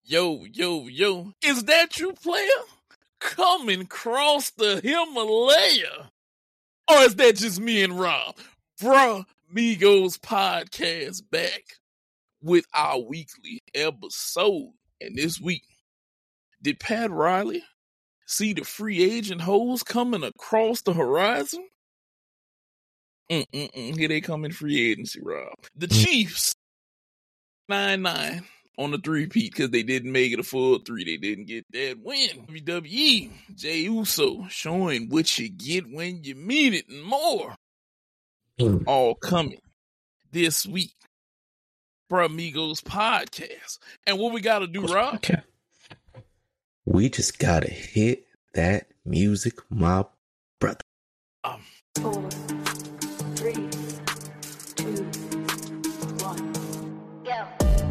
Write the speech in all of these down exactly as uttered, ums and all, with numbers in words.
Yo, yo, yo. Is that you, player? Coming across the Himalaya? Or is that just me and Rob? Bruh Migos podcast back with our weekly episode. And this week, did Pat Riley see the free agent hoes coming across the horizon? Mm-mm-mm. Here they come in free agency, Rob. The Chiefs, nine nine on the three-peat because they didn't make it a full three. They didn't get that win. W W E, Jey Uso showing what you get when you mean it and more. Mm. All coming this week. Bruh Migos podcast. And what we got to do, Rob? Okay. We just got to hit that music, my brother. Um, Four, three, two, one, go.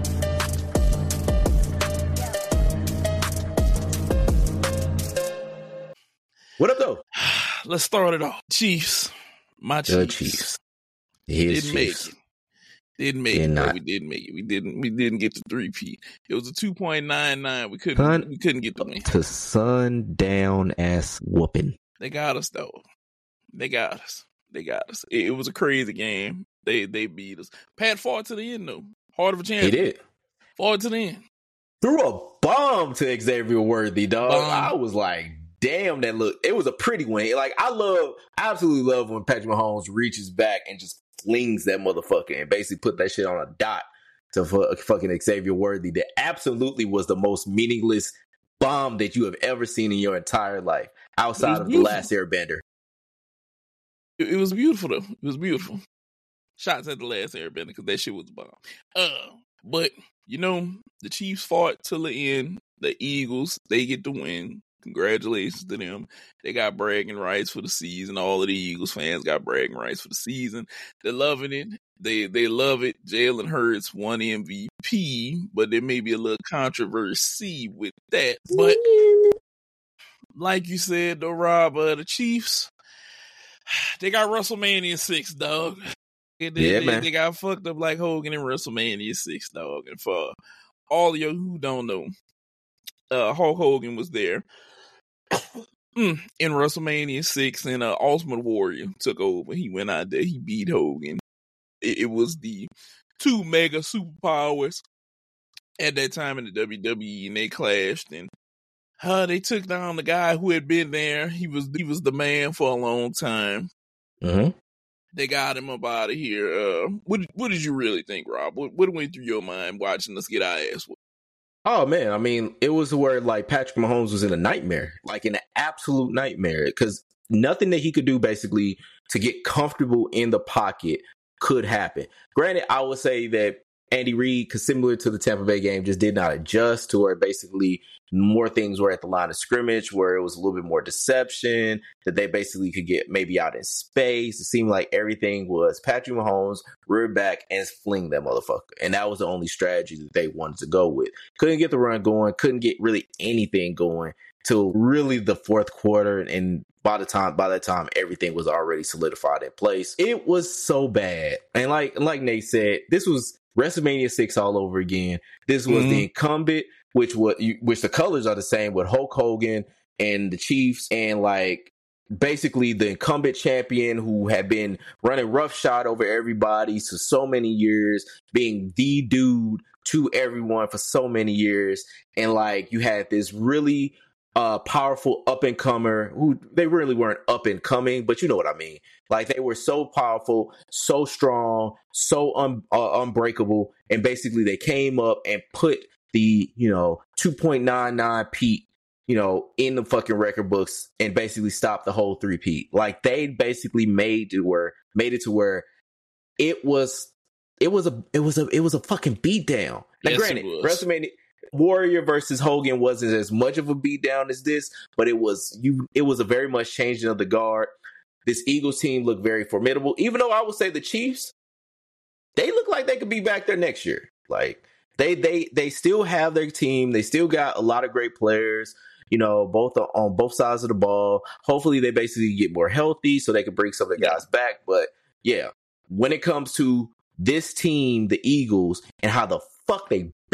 What up, though? Let's start it off. Chiefs. My Chiefs. The Chiefs. His didn't Chiefs. make it. Didn't make Did it. not. No, we didn't make it. We didn't. We didn't get the three P. It was a two point nine nine. We couldn't. Sun, we couldn't get the win. To sundown ass whooping. They got us though. They got us. They got us. It, it was a crazy game. They they beat us. Pat fought to the end though. Heart of a champion. He did. Fought to the end. Threw a bomb to Xavier Worthy, dog. Bomb. I was like, damn, that look. It was a pretty win. Like I love, I absolutely love when Patrick Mahomes reaches back and just flings that motherfucker and basically put that shit on a dot to f- fucking Xavier Worthy. That absolutely was the most meaningless bomb that you have ever seen in your entire life, outside of beautiful. The Last Airbender. It, it was beautiful though. It was beautiful. Shots at The Last Airbender because that shit was a bomb. Uh, but you know the Chiefs fought till the end. The Eagles, they get the win. Congratulations to them. They got bragging rights for the season. All of the Eagles fans got bragging rights for the season. They're loving it. They they love it. Jalen Hurts won M V P, but there may be a little controversy with that. But like you said, though, Rob, uh, the Chiefs, they got WrestleMania six, dog. They, yeah, they, man. They got fucked up like Hogan in WrestleMania six, dog. And for all of you who don't know, uh, Hulk Hogan was there. mm, in WrestleMania six, and uh, Ultimate Warrior took over. He went out there, he beat Hogan. It, it was the two mega superpowers at that time in the W W E, and they clashed, and uh, they took down the guy who had been there. He was he was the man for a long time. Mm-hmm. They got him up out of here. Uh, what what did you really think, Rob? What, what went through your mind watching us get our ass whooped? Oh, man. I mean, it was where, like, Patrick Mahomes was in a nightmare, like in an absolute nightmare, because nothing that he could do basically to get comfortable in the pocket could happen. Granted, I would say that Andy Reid, similar to the Tampa Bay game, just did not adjust to where basically more things were at the line of scrimmage, where it was a little bit more deception, that they basically could get maybe out in space. It seemed like everything was Patrick Mahomes, rear back, and fling that motherfucker. And that was the only strategy that they wanted to go with. Couldn't get the run going, couldn't get really anything going till really the fourth quarter. And by the time, by that time, everything was already solidified in place. It was so bad. And like, like Nate said, this was WrestleMania six all over again. This was mm-hmm. the incumbent, which what which the colors are the same with Hulk Hogan and the Chiefs, and like basically the incumbent champion who had been running roughshod over everybody for so many years, being the dude to everyone for so many years, and like you had this really uh powerful up and comer who they really weren't up and coming, but you know what I mean. Like they were so powerful, so strong, so un- uh, unbreakable, and basically they came up and put the, you know, two point nine nine peat, you know, in the fucking record books and basically stopped the whole three peat. Like they basically made it where made it to where it was it was a it was a it was a fucking beatdown. Now, yes, granted, WrestleMania Warrior versus Hogan wasn't as much of a beatdown as this, but it was you it was a very much changing of the guard. This Eagles team looked very formidable, even though I would say the Chiefs, they look like they could be back there next year. Like they they they still have their team. They still got a lot of great players, you know, both on both sides of the ball. Hopefully they basically get more healthy so they can bring some of the guys back. But yeah, when it comes to this team, the Eagles, and how the fuck they beat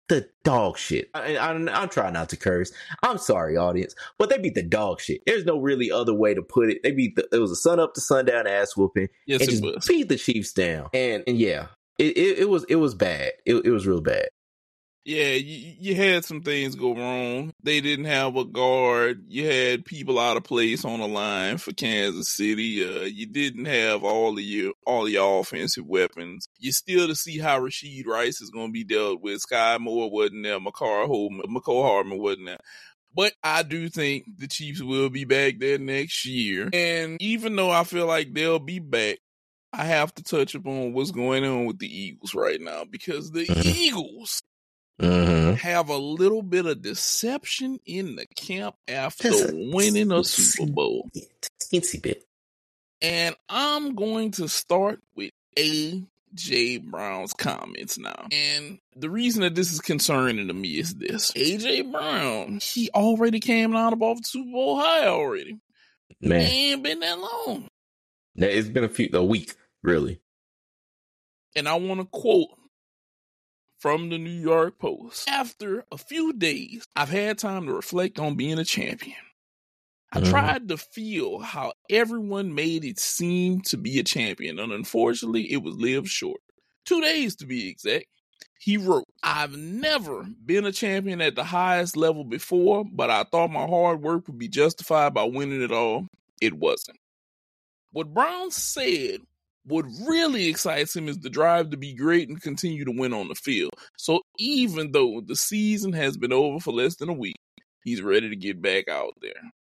the dog shit. I, I, I'm trying not to curse. I'm sorry, audience, but they beat the dog shit. There's no really other way to put it. They beat the, it was a sun up to sundown ass whooping. Yes, and it just was. beat the Chiefs down. And and yeah, it, it, it was it was bad. It, it was real bad. Yeah, you, you had some things go wrong. They didn't have a guard. You had people out of place on the line for Kansas City. Uh, you didn't have all of your all of your offensive weapons. You still to see how Rashid Rice is going to be dealt with. Sky Moore wasn't there. McCall Hardman, McCall Hardman wasn't there. But I do think the Chiefs will be back there next year. And even though I feel like they'll be back, I have to touch upon what's going on with the Eagles right now, because the mm-hmm. Eagles Mm-hmm. have a little bit of deception in the camp after a, winning a Super Bowl. Teensy bit. And I'm going to start with A J Brown's comments now. And the reason that this is concerning to me is this. A J Brown, he already came out above the Super Bowl high already. Man. It ain't been that long. It's been a few, a week, really. And I want to quote from the New York Post. After a few days, I've had time to reflect on being a champion. I mm. tried to feel how everyone made it seem to be a champion, and unfortunately, it was lived short. Two days to be exact. He wrote, I've never been a champion at the highest level before, but I thought my hard work would be justified by winning it all. It wasn't. What Brown said, what really excites him is the drive to be great and continue to win on the field. So even though the season has been over for less than a week, he's ready to get back out there.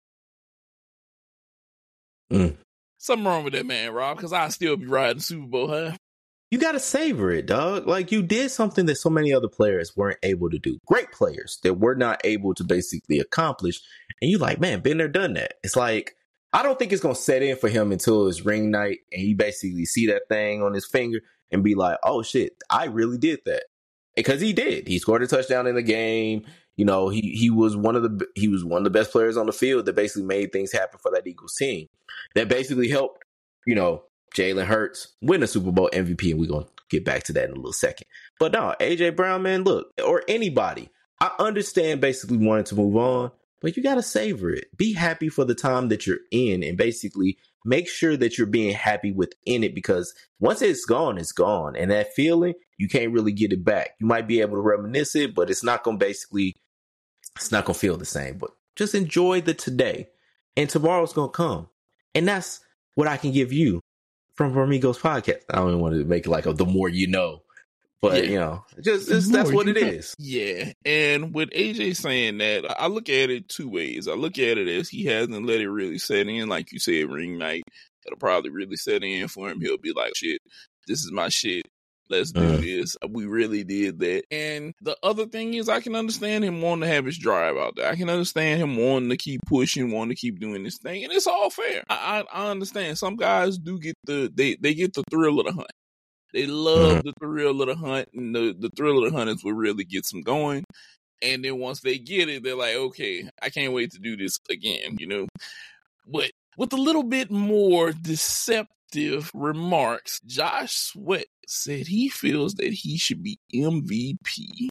Mm. Something wrong with that man, Rob, because I'll still be riding Super Bowl, huh? You got to savor it, dog. Like, you did something that so many other players weren't able to do. Great players that were not able to basically accomplish. And you like, man, been there, done that. It's like, I don't think it's going to set in for him until it's ring night and he basically see that thing on his finger and be like, oh, shit, I really did that. Because he did. He scored a touchdown in the game. You know, he he was one of the he was one of the best players on the field that basically made things happen for that Eagles team. That basically helped, you know, Jalen Hurts win a Super Bowl M V P, and we're going to get back to that in a little second. But no, A J Brown, man, look, or anybody, I understand basically wanting to move on, but you got to savor it. Be happy for the time that you're in and basically make sure that you're being happy within it, because once it's gone, it's gone. And that feeling, you can't really get it back. You might be able to reminisce it, but it's not going to basically, it's not going to feel the same. But just enjoy the today, and tomorrow's going to come. And that's what I can give you from Amigos Podcast. I don't even want to make it like a the more you know. But, yeah. you know, just, just that's what it is. Yeah. And with A J saying that, I look at it two ways. I look at it as he hasn't let it really set in. Like you said, ring night, it'll probably really set in for him. He'll be like, shit, this is my shit. Let's do uh. this. We really did that. And the other thing is, I can understand him wanting to have his drive out there. I can understand him wanting to keep pushing, wanting to keep doing this thing. And it's all fair. I, I, I understand. Some guys do get the, they, they get the thrill of the hunt. They love the thrill of the hunt, and the, the thrill of the hunt is what really gets them going. And then once they get it, they're like, okay, I can't wait to do this again, you know. But with a little bit more deceptive remarks, Josh Sweat said he feels that he should be M V P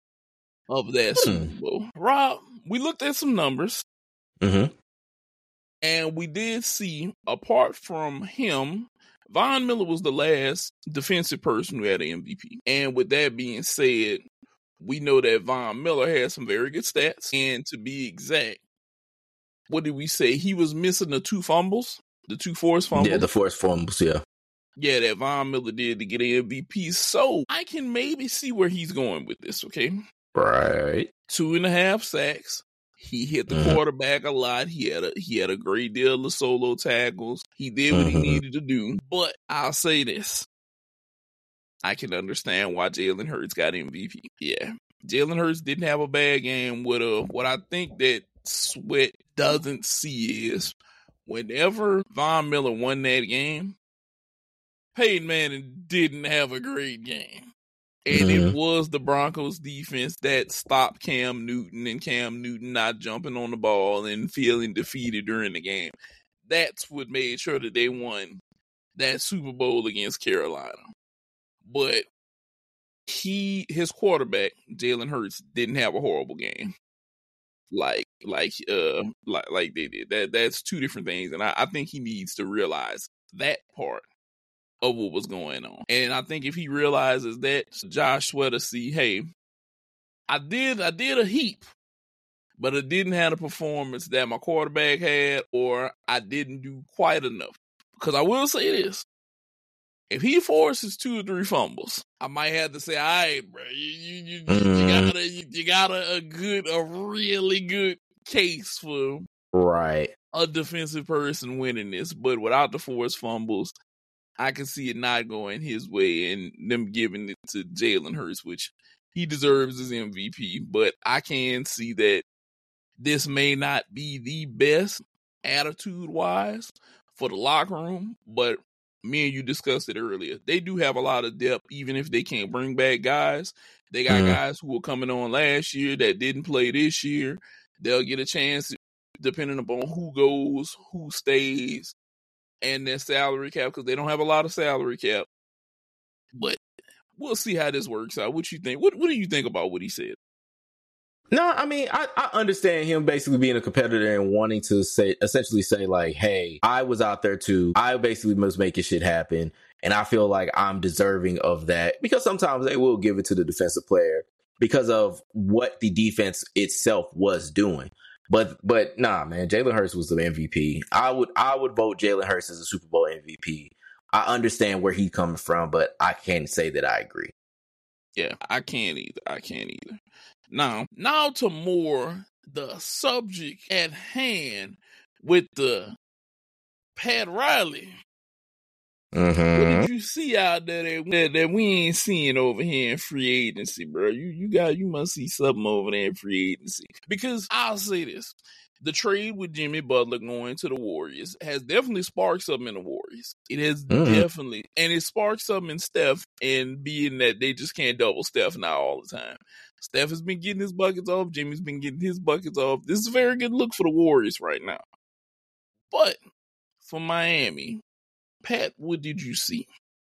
of that hmm. Super Bowl. Rob, we looked at some numbers, mm-hmm. and we did see, apart from him, Von Miller was the last defensive person who had an M V P. And with that being said, we know that Von Miller had some very good stats. And to be exact, what did we say? He was missing the two fumbles, the two forced fumbles. Yeah, the forced fumbles, yeah. Yeah, that Von Miller did to get an M V P. So I can maybe see where he's going with this, okay? Right. Two and a half sacks. He hit the mm-hmm. quarterback a lot. He had a he had a great deal of solo tackles. He did what mm-hmm. he needed to do. But I'll say this. I can understand why Jalen Hurts got M V P. Yeah. Jalen Hurts didn't have a bad game. With a, what I think that Sweat doesn't see is whenever Von Miller won that game, Peyton Manning didn't have a great game. And mm-hmm. it was the Broncos defense that stopped Cam Newton and Cam Newton not jumping on the ball and feeling defeated during the game. That's what made sure that they won that Super Bowl against Carolina. But he his quarterback, Jalen Hurts, didn't have a horrible game. Like, like, uh, like, like they did. That that's two different things, and I, I think he needs to realize that part of what was going on. And I think if he realizes that, Josh Sweater see, hey, I did, I did a heap, but I didn't have the performance that my quarterback had, or I didn't do quite enough. Because I will say this. If he forces two or three fumbles, I might have to say, all right, bro, you, you, you, mm. you got, a, you, you got a, a good, a really good case for right a defensive person winning this. But without the forced fumbles, I can see it not going his way and them giving it to Jalen Hurts, which he deserves his M V P. But I can see that this may not be the best attitude-wise for the locker room, but me and you discussed it earlier. They do have a lot of depth, even if they can't bring back guys. They got mm. guys who were coming on last year that didn't play this year. They'll get a chance depending upon who goes, who stays, and their salary cap, because they don't have a lot of salary cap. But we'll see how this works out. What you think? What What do you think about what he said? No, I mean, I, I understand him basically being a competitor and wanting to say, essentially say like, hey, I was out there too. I basically must make this shit happen. And I feel like I'm deserving of that, because sometimes they will give it to the defensive player because of what the defense itself was doing. But, but nah, man, Jalen Hurts was the M V P. I would, I would vote Jalen Hurts as a Super Bowl M V P. I understand where he's coming from, but I can't say that I agree. Yeah, I can't either. I can't either. Now, now to more the subject at hand with the Pat Riley. Mm-hmm. What did you see out there that, that, that we ain't seeing over here in free agency, bro? You you got you must see something over there in free agency. Because I'll say this. The trade with Jimmy Butler going to the Warriors has definitely sparked something in the Warriors. It has mm-hmm. definitely, and it sparked something in Steph, and being that they just can't double Steph now all the time. Steph has been getting his buckets off. Jimmy's been getting his buckets off. This is a very good look for the Warriors right now. But for Miami, Pat, what did you see?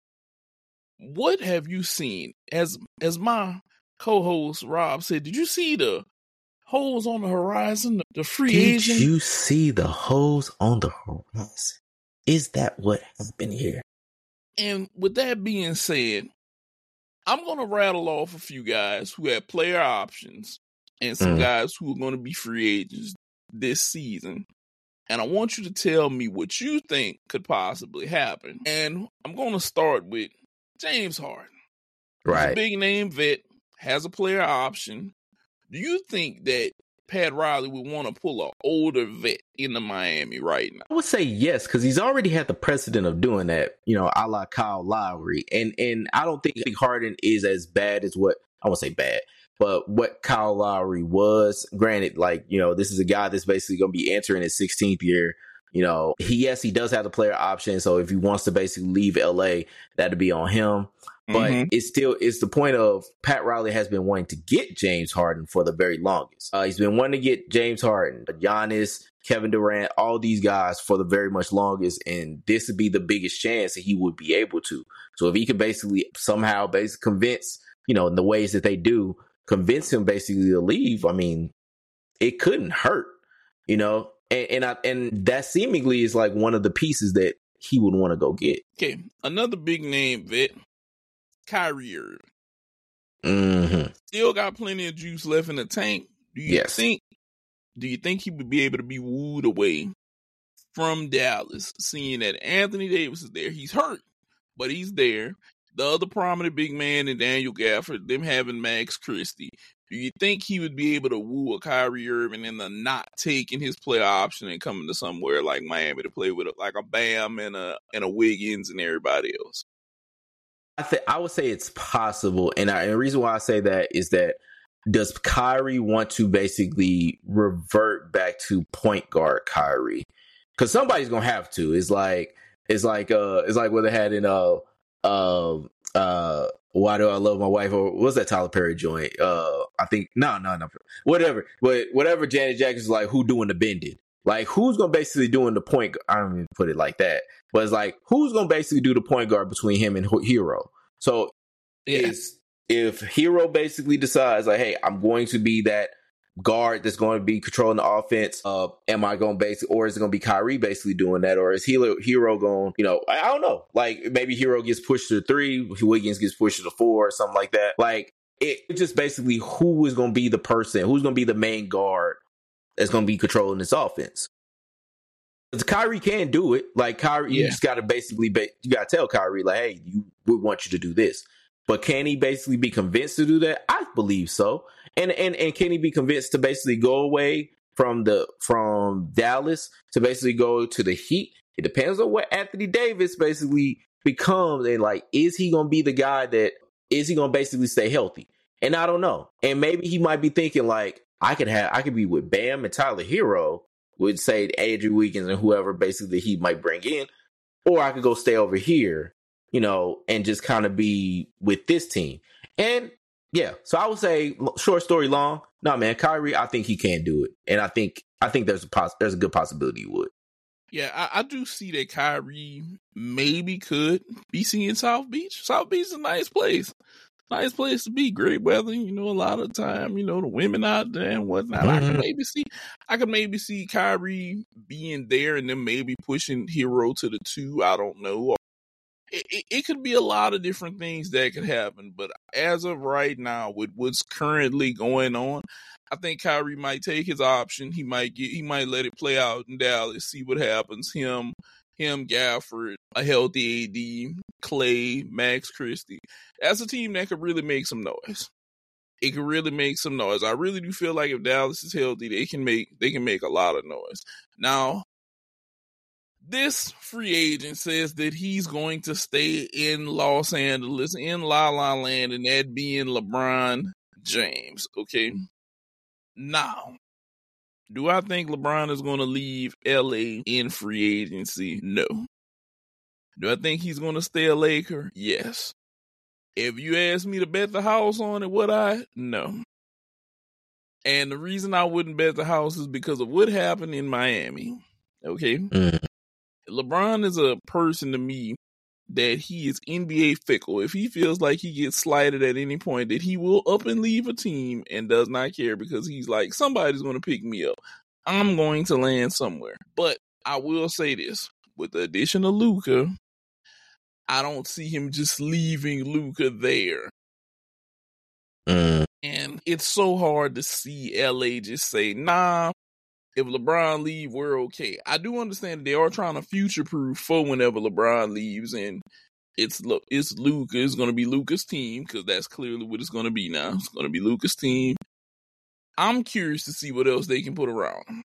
What have you seen? As as my co-host Rob said, did you see the holes on the horizon, the free Did agent? Did you see the holes on the horizon? Is that what happened here? And with that being said, I'm going to rattle off a few guys who have player options and some mm. guys who are going to be free agents this season. And I want you to tell me what you think could possibly happen. And I'm going to start with James Harden. Right. He's a big name vet, has a player option. Do you think that Pat Riley would want to pull an older vet into Miami right now? I would say yes, because he's already had the precedent of doing that, you know, a la Kyle Lowry. And and I don't think Harden is as bad as what, I won't say bad, but what Kyle Lowry was. Granted, like, you know, this is a guy that's basically going to be entering his sixteenth year. You know, he, yes, he does have the player option. So if he wants to basically leave L A, that'd be on him. But mm-hmm. it's still, it's the point of Pat Riley has been wanting to get James Harden for the very longest. Uh, he's been wanting to get James Harden, Giannis, Kevin Durant, all these guys for the very much longest. And this would be the biggest chance that he would be able to. So if he could basically somehow basically convince, you know, in the ways that they do, convince him basically to leave, I mean, it couldn't hurt, you know? And and, I, and that seemingly is like one of the pieces that he would want to go get. Okay, another big name vet, Kyrie Irving. Mm-hmm. Still got plenty of juice left in the tank. Do you yes. think? Do you think he would be able to be wooed away from Dallas, seeing that Anthony Davis is there? He's hurt, but he's there. The other prominent big man in Daniel Gafford, them having Max Christie. Do you think he would be able to woo a Kyrie Irving into not taking his player option and coming to somewhere like Miami to play with a, like a Bam and a and a Wiggins and everybody else? I think I would say it's possible, and, I, and the reason why I say that is that does Kyrie want to basically revert back to point guard Kyrie? Because somebody's gonna have to. It's like it's like uh it's like what they had in uh uh uh. Why Do I Love My Wife? Or what's that Tyler Perry joint? Uh, I think, no, no, no. Whatever. But whatever Janet Jackson's like, who doing the bending? Like, who's going to basically doing the point? I don't even put it like that. But it's like, who's going to basically do the point guard between him and Hero? So, yeah. is if Hero basically decides like, hey, I'm going to be that guard that's going to be controlling the offense, uh, am I going to basically, or is it going to be Kyrie basically doing that, or is Hero Hero going, you know, I, I don't know. Like maybe Hero gets pushed to the three, Wiggins gets pushed to the four, or something like that. Like it, it just basically who is going to be the person, who's going to be the main guard that's going to be controlling this offense. Because Kyrie can do it. Like Kyrie, Yeah. you just got to basically, ba- you got to tell Kyrie like, hey, you we want you to do this. But can he basically be convinced to do that? I believe so. And and and can he be convinced to basically go away from the from Dallas to basically go to the Heat? It depends on what Anthony Davis basically becomes, and like, is he gonna be the guy that is he gonna basically stay healthy? And I don't know. And maybe he might be thinking like, I could have I could be with Bam and Tyler Hero, would say Andrew Wiggins and whoever basically he might bring in, or I could go stay over here, you know, and just kind of be with this team. And yeah, so I would say, short story long, no, man, Kyrie, I think he can do it, and I think I think there's a poss- there's a good possibility he would. Yeah, I, I do see that Kyrie maybe could be seeing South Beach. South Beach is a nice place. Nice place to be, great weather, you know, a lot of time, you know, the women out there and whatnot. Mm-hmm. I can maybe see, I can maybe see Kyrie being there and then maybe pushing Hero to the two. I don't know. It, it, it could be a lot of different things that could happen, but as of right now, with what's currently going on, I think Kyrie might take his option. He might get, he might let it play out in Dallas, see what happens. Him, him, Gafford, a healthy A D, Clay, Max Christie. That's a team that could really make some noise. It could really make some noise. I really do feel like if Dallas is healthy, they can make they can make a lot of noise. Now, this free agent says that he's going to stay in Los Angeles, in La La Land, and that being LeBron James. Okay. Now, do I think LeBron is going to leave L A in free agency? No. Do I think he's going to stay a Laker? Yes. If you ask me to bet the house on it, would I? No. And the reason I wouldn't bet the house is because of what happened in Miami. Okay? Mm. LeBron is a person to me that he is N B A fickle. If he feels like he gets slighted at any point, that he will up and leave a team and does not care because he's like, somebody's going to pick me up. I'm going to land somewhere. But I will say this. With the addition of Luka, I don't see him just leaving Luka there. Mm. And it's so hard to see L A just say, nah, if LeBron leave, we're okay. I do understand that they are trying to future-proof for whenever LeBron leaves, and it's it's Luka. It's going to be Luka's team, because that's clearly what it's going to be now. It's going to be Luka's team. I'm curious to see what else they can put around him.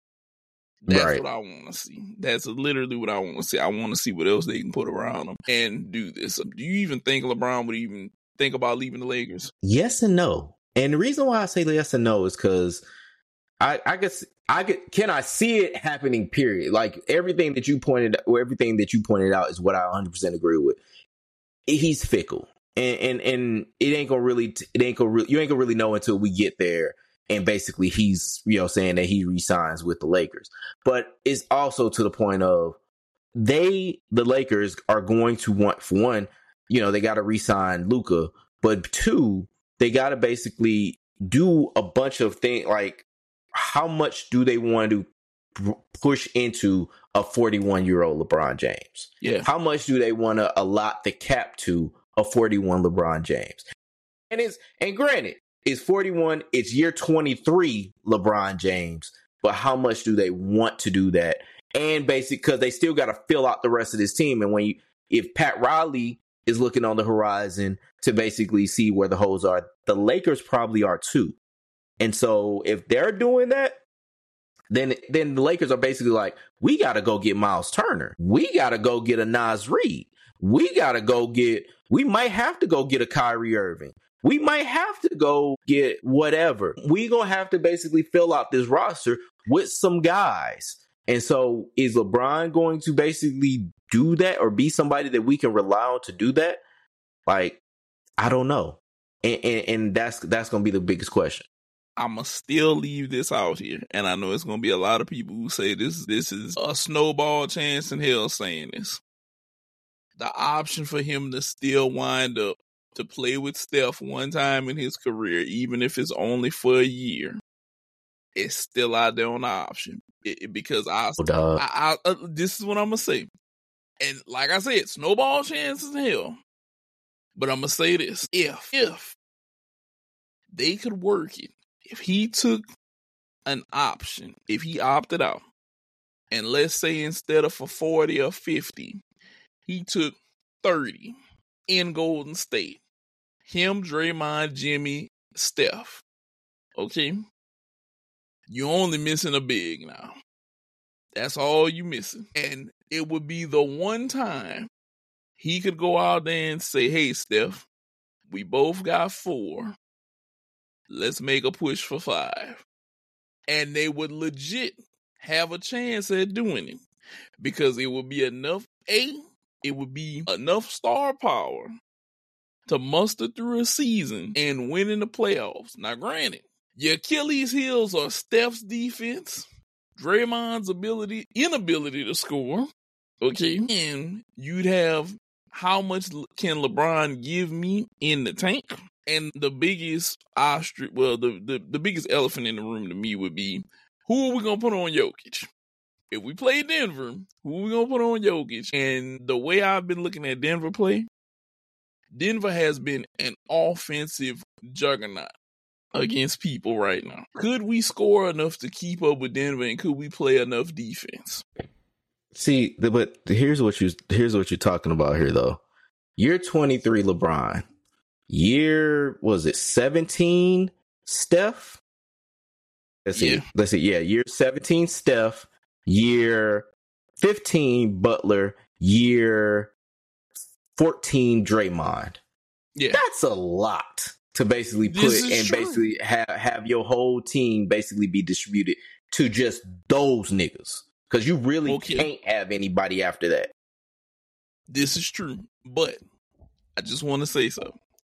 That's right. What I want to see. That's literally what I want to see. I want to see what else they can put around him and do this. Do you even think LeBron would even think about leaving the Lakers? Yes and no. And the reason why I say yes and no is because I, I guess I get, can I see it happening, period. Like everything that you pointed or everything that you pointed out is what I one hundred percent agree with. He's fickle. And and, and it ain't gonna really, it ain't gonna really, you ain't gonna really know until we get there. And basically he's, you know, saying that he re-signs with the Lakers. But it's also to the point of they, the Lakers, are going to want, for one, you know, they got to re-sign Luka. But two, they got to basically do a bunch of things. Like, how much do they want to push into a forty-one-year-old LeBron James? Yeah. How much do they want to allot the cap to a forty-one LeBron James? And it's, and granted, it's forty-one, it's year twenty-three LeBron James, but how much do they want to do that? And basically, because they still got to fill out the rest of this team. And when you, if Pat Riley is looking on the horizon to basically see where the holes are, the Lakers probably are too. And so if they're doing that, then then the Lakers are basically like, we got to go get Miles Turner. We got to go get a Naz Reid. We got to go get, we might have to go get a Kyrie Irving. We might have to go get whatever. We're going to have to basically fill out this roster with some guys. And so is LeBron going to basically do that or be somebody that we can rely on to do that? Like, I don't know. And, and, and that's that's going to be the biggest question. I'm going to still leave this out here. And I know it's going to be a lot of people who say this, this is a snowball chance in hell saying this. The option for him to still wind up to play with Steph one time in his career, even if it's only for a year, it's still out there on the option. It, it, because I, Oh, I, I uh, this is what I'm gonna say, and like I said, snowball chances in hell. But I'm gonna say this: if if they could work it, if he took an option, if he opted out, and let's say instead of for forty or fifty, he took thirty in Golden State. Him, Draymond, Jimmy, Steph. Okay? You're only missing a big now. That's all you missing. And it would be the one time he could go out there and say, hey, Steph, we both got four. Let's make a push for five. And they would legit have a chance at doing it. Because it would be enough, A, it would be enough star power to muster through a season and win in the playoffs. Now, granted, your Achilles heels are Steph's defense, Draymond's ability, inability to score, okay, and you'd have how much can LeBron give me in the tank? And the biggest ostrich, well, the, the, the biggest elephant in the room to me would be, who are we going to put on Jokic? If we play Denver, who are we going to put on Jokic? And the way I've been looking at Denver play, Denver has been an offensive juggernaut against people right now. Could we score enough to keep up with Denver, and could we play enough defense? See, but here's what you here's what you're talking about here, though. Year twenty-three, LeBron. Year was it seventeen? Steph. Let's see. Yeah. Let's see. Yeah, year seventeen, Steph. Year fifteen, Butler. Year fourteen, Draymond. Yeah, That's a lot to basically put This is and true. basically have have your whole team basically be distributed to just those niggas. Because you really Okay. can't have anybody after that. this is true. But I just want to say so.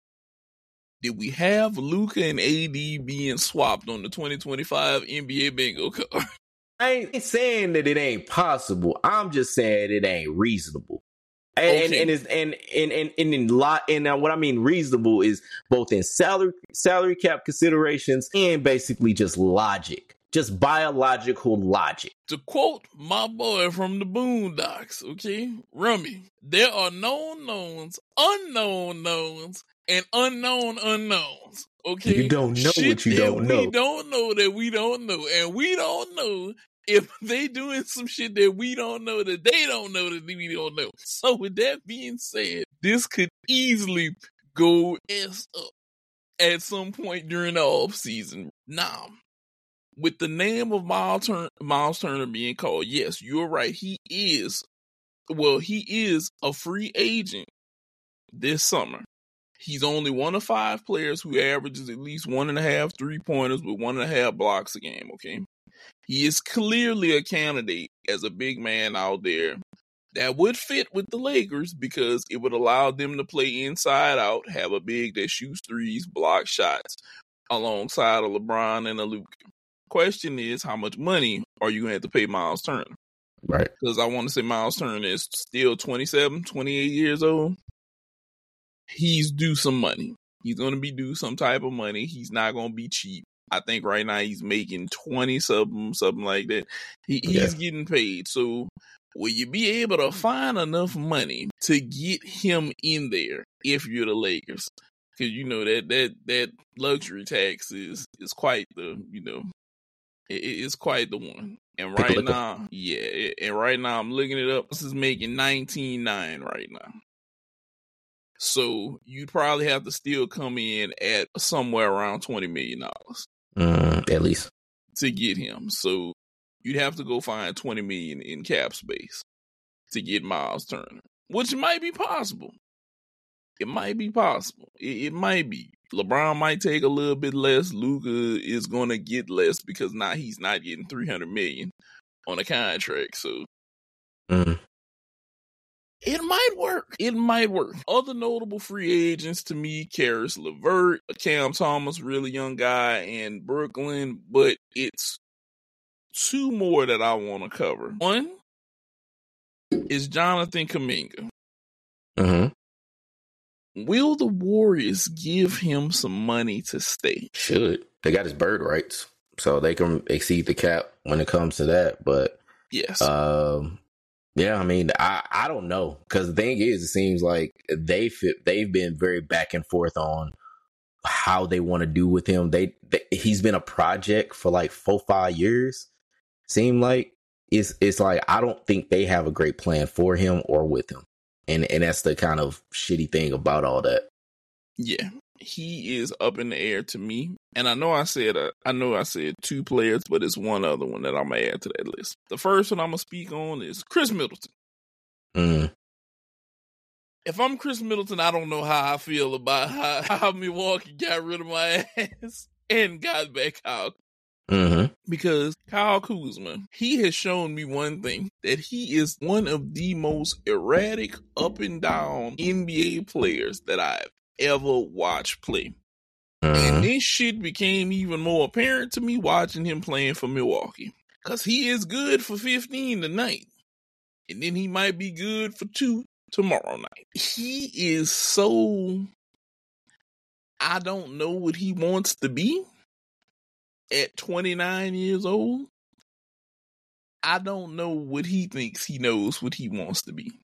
Did we have Luka and A D being swapped on the twenty twenty-five N B A bingo card? I ain't saying that it ain't possible. I'm just saying it ain't reasonable. And Okay. and, and it's and and and, and in lot and uh, what I mean reasonable is both in salary salary cap considerations and basically just logic, just biological logic. To quote my boy from the Boondocks, okay, Rummy, there are known knowns, unknown knowns, and unknown unknowns. Okay, You don't know Shit what you that don't know. We don't know that we don't know, and we don't know if they doing some shit that we don't know that they don't know that we don't know. So with that being said, this could easily go S up at some point during the off season. Now, with the name of Miles Turner, Miles Turner being called, yes, you're right. He is, well, he is a free agent this summer. He's only one of five players who averages at least one and a half three pointers with one and a half blocks a game. Okay, he is clearly a candidate as a big man out there that would fit with the Lakers because it would allow them to play inside out, have a big that shoots threes, block shots alongside a LeBron and a Luka. Question is, how much money are you going to have to pay Miles Turner? Right. Because I want to say Miles Turner is still twenty-seven, twenty-eight years old. He's due some money. He's going to be due some type of money. He's not going to be cheap. I think right now he's making twenty something, something like that. He, he's Yeah. getting paid. So will you be able to find enough money to get him in there if you're the Lakers? Because you know that that that luxury tax is is quite the you know it, it's quite the one. And Take a right look at- now, yeah, it- and right now I'm looking it up. This is making nineteen nine right now. So you'd probably have to still come in at somewhere around twenty million dollars Mm, at least. to get him. So you'd have to go find twenty million dollars in cap space to get Miles Turner, which might be possible. It might be possible. It, it might be. LeBron might take a little bit less. Luka is going to get less because now he's not getting three hundred million dollars on a contract. So Mm. it might work. It might work. Other notable free agents to me, Karis LeVert, Cam Thomas, really young guy, and Brooklyn. But it's two more that I want to cover. One is Jonathan Kuminga. Mm-hmm. will the Warriors give him some money to stay? Should. They got his bird rights, so they can exceed the cap when it comes to that. But yes, um, yeah, I mean, I, I don't know, because the thing is, it seems like they fit, they've been very back and forth on how they want to do with him. They, they he's been a project for like four five years. Seem like it's it's like I don't think they have a great plan for him or with him. And and that's the kind of shitty thing about all that. Yeah, he is up in the air to me. And I know I said uh, I know I said two players, but it's one other one that I'm gonna add to that list. The first one I'm gonna speak on is Chris Middleton. Mm. If I'm Chris Middleton, I don't know how I feel about how, how Milwaukee got rid of my ass and got back out. Mm-hmm. Because Kyle Kuzma, he has shown me one thing, that he is one of the most erratic up and down N B A players that I've ever watched play. Mm-hmm. And this shit became even more apparent to me watching him playing for Milwaukee. Because he is good for fifteen tonight. And then he might be good for two tomorrow night. He is so... I don't know what he wants to be. At twenty-nine years old, I don't know what he thinks he knows what he wants to be.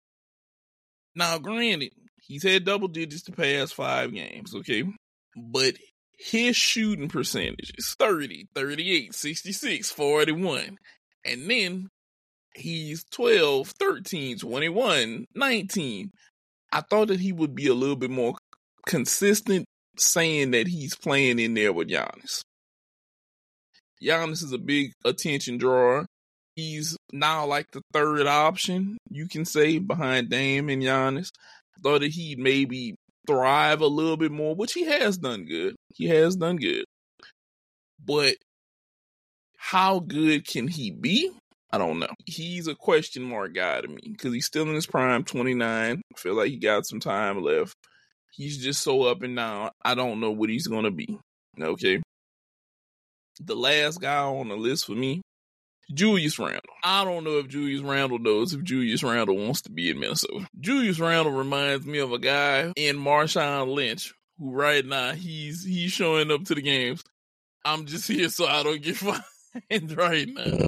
Now, granted, he's had double digits the past five games, okay? But his shooting percentage is thirty, thirty-eight, sixty-six, forty-one. And then he's twelve, thirteen, twenty-one, nineteen. I thought that he would be a little bit more consistent saying that he's playing in there with Giannis. Giannis is a big attention drawer. He's now like the third option, you can say, behind Dame and Giannis. Thought that he'd maybe thrive a little bit more, which he has done good. He has done good. But how good can he be? I don't know. He's a question mark guy to me because he's still in his prime, twenty-nine. I feel like he got some time left. He's just so up and down. I don't know what he's going to be. Okay. The last guy on the list for me, Julius Randle. I don't know if Julius Randle knows if Julius Randle wants to be in Minnesota. Julius Randle reminds me of a guy in Marshawn Lynch, who right now he's he's showing up to the games. I'm just here so I don't get fined right now.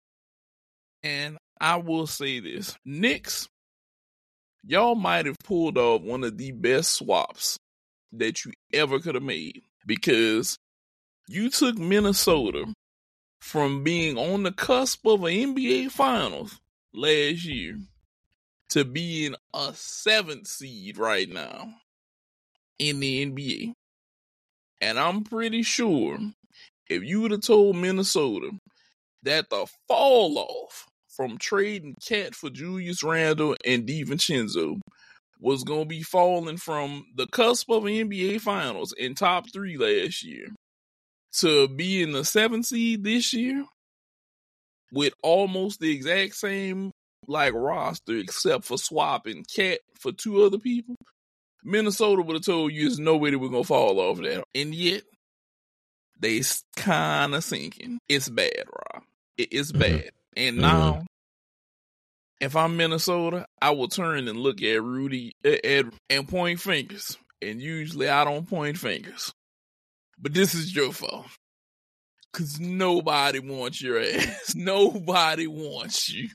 And I will say this. Knicks, y'all might have pulled off one of the best swaps that you ever could have made, because you took Minnesota from being on the cusp of an N B A Finals last year to being a seventh seed right now in the N B A. And I'm pretty sure if you would have told Minnesota that the fall off from trading Cat for Julius Randle and DiVincenzo was going to be falling from the cusp of an N B A Finals in top three last year to be in the seventh seed this year with almost the exact same like roster except for swapping Cat for two other people, Minnesota would have told you there's no way that we're going to fall off that. And yet, they kind of sinking. It's bad, Rob. It, it's bad. Mm-hmm. And now, mm-hmm. if I'm Minnesota, I will turn and look at Rudy at, and point fingers. And usually I don't point fingers. But this is your fault. Because nobody wants your ass. Nobody wants you.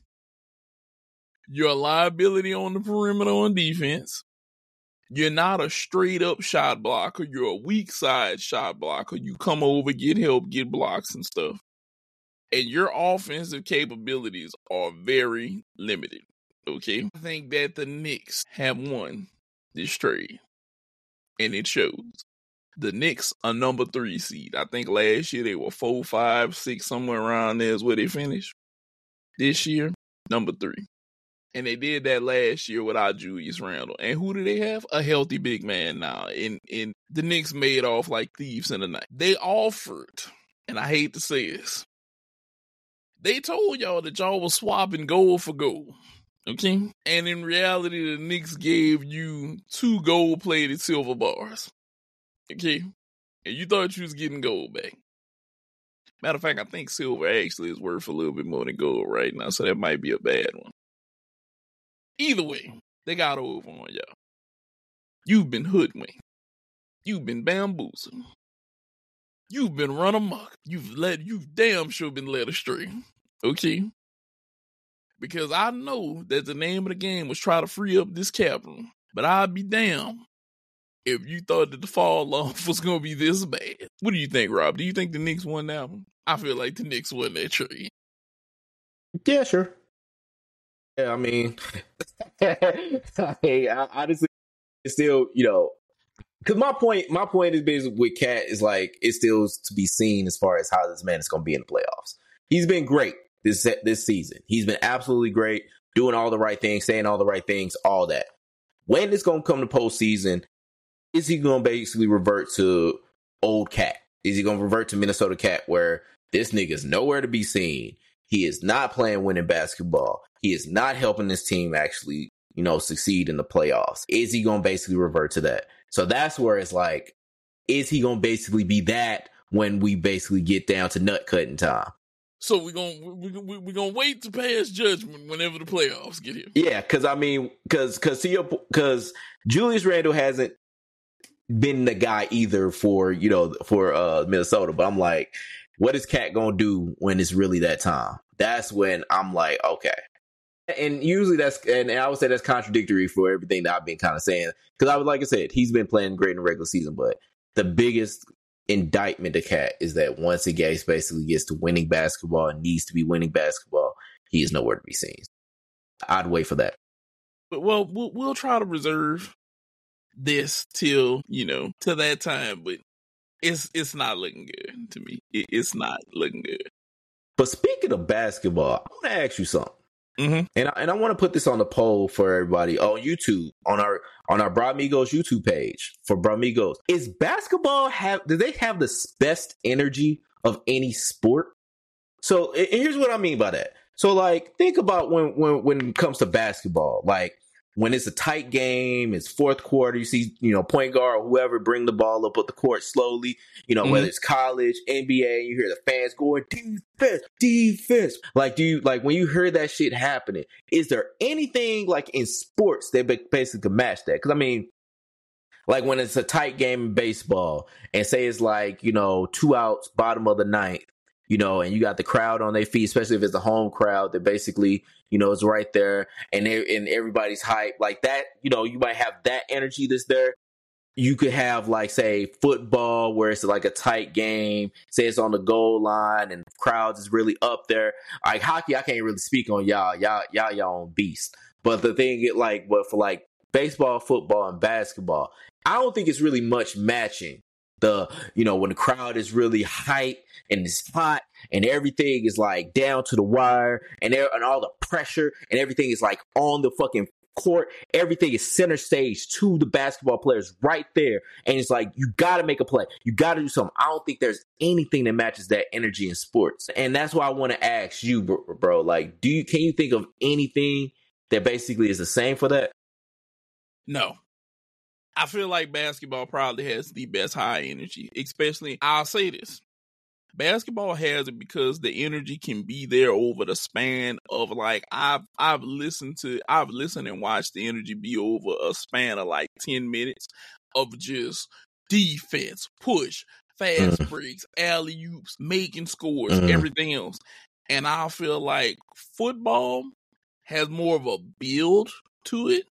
You're a liability on the perimeter on defense. You're not a straight up shot blocker. You're a weak side shot blocker. You come over, get help, get blocks and stuff. And your offensive capabilities are very limited. Okay? I think that the Knicks have won this trade. And it shows. The Knicks are number three seed. I think last year they were four, five, six, somewhere around there is where they finished. This year, number three. And they did that last year without Julius Randle. And who do they have? A healthy big man now. And, and the Knicks made off like thieves in the night. They offered, and I hate to say this, they told y'all that y'all was swapping gold for gold. Okay? And in reality, the Knicks gave you two gold-plated silver bars. Okay? And you thought you was getting gold back. Matter of fact, I think silver actually is worth a little bit more than gold right now, so that might be a bad one. Either way, they got over on y'all. You've been hoodwinked. You've been bamboozled. You've been run amok. You've led. You've damn sure been led astray. Okay. Because I know that the name of the game was try to free up this cap room. But I'd be damned if you thought that the fall off was going to be this bad. What do you think, Rob? Do you think the Knicks won that one? I feel like the Knicks won that trade. Yeah, sure. Yeah, I mean, hey, I, honestly, it's still, you know, because my point, my point is basically with Cat is like it's still to be seen as far as how this man is going to be in the playoffs. He's been great this this season. He's been absolutely great, doing all the right things, saying all the right things, all that. When it's going to come to postseason, is he going to basically revert to old Cat? Is he going to revert to Minnesota Cat where this nigga's nowhere to be seen? He is not playing winning basketball. He is not helping this team actually, you know, succeed in the playoffs. Is he going to basically revert to that? So that's where it's like, is he going to basically be that when we basically get down to nut cutting time? So we're going we we we're going to wait to pass judgment whenever the playoffs get here. Yeah, because I mean, because because because Julius Randle hasn't been the guy either for, you know, for uh, Minnesota. But I'm like, what is Cat going to do when it's really that time? That's when I'm like, okay. And usually that's, and I would say that's contradictory for everything that I've been kind of saying. Because I would, like I said, he's been playing great in the regular season, but the biggest indictment to Cat is that once he gets basically gets to winning basketball and needs to be winning basketball, he is nowhere to be seen. I'd wait for that. But well, we'll we'll try to reserve this till, you know, till that time, but it's it's not looking good to me. It, it's not looking good. But speaking of basketball, I want to ask you something. Mm-hmm. And I, and I want to put this on the poll for everybody on YouTube, on our on our Bramigos YouTube page for Bramigos. Is basketball have do they have the best energy of any sport? So and here's what I mean by that. So like think about when when when it comes to basketball, like when it's a tight game, it's fourth quarter, you see, you know, point guard or whoever bring the ball up at the court slowly, you know, mm-hmm. whether it's college, N B A, you hear the fans going, defense, defense. Like, do you, like, when you hear that shit happening, is there anything, like, in sports that basically can match that? Because, I mean, like, when it's a tight game in baseball, and say it's, like, you know, two outs, bottom of the ninth, you know, and you got the crowd on their feet, especially if it's a home crowd that basically, you know, is right there and and everybody's hype like that. You know, you might have that energy that's there. You could have like, say, football where it's like a tight game, say it's on the goal line and crowds is really up there. Like hockey, I can't really speak on y'all. Y'all, y'all, y'all own beast. But the thing it like, but for like baseball, football, and basketball, I don't think it's really much matching. The, you know, when the crowd is really hype and it's hot and everything is like down to the wire and there and all the pressure and everything is like on the fucking court. Everything is center stage to the basketball players right there. And it's like, you got to make a play. You got to do something. I don't think there's anything that matches that energy in sports. And that's why I want to ask you, bro, bro, like, do you, can you think of anything that basically is the same for that? No. I feel like basketball probably has the best high energy, especially, I'll say this, basketball has it because the energy can be there over the span of like, I've, I've listened to, I've listened and watched the energy be over a span of like ten minutes of just defense, push, fast mm. breaks, alley-oops, making scores, mm. everything else. And I feel like football has more of a build to it.